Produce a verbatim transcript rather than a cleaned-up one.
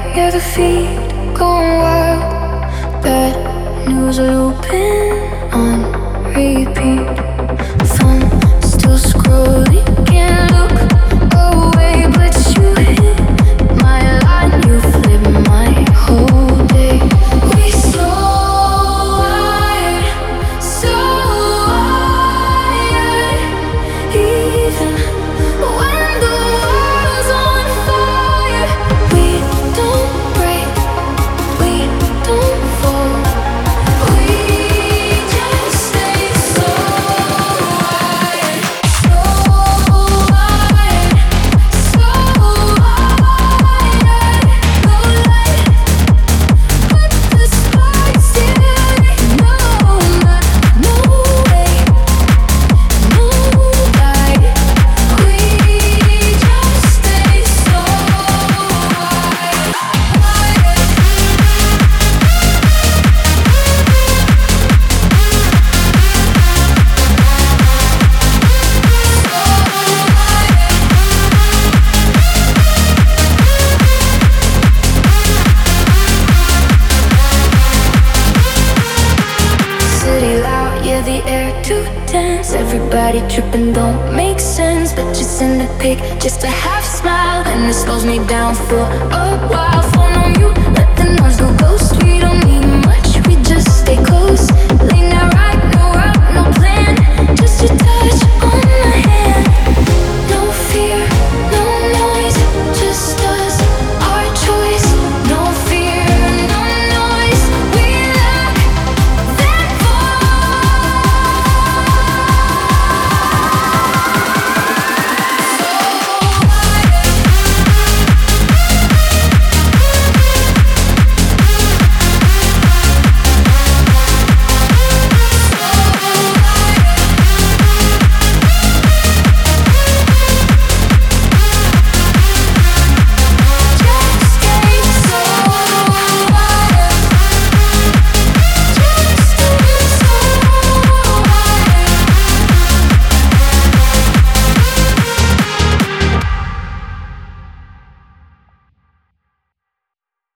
yeah, the feed going wild. Bad news looping on repeat. Phone still scrolling, can't look away, but you hit my line, you flip my whole day. We so wired, so wired, even when the world's on fire. We don't break, we don't fall, we just stay so wired, so wired, so wired. No light, but the spark's still lit. No, not no way, no light. We just stay so wired, wired. City loud, yeah, the air too tense. Everybody tripping, don't make sense. But you send a pic, just a half smile, and it slows me down for a while. Phone on you, let the noise go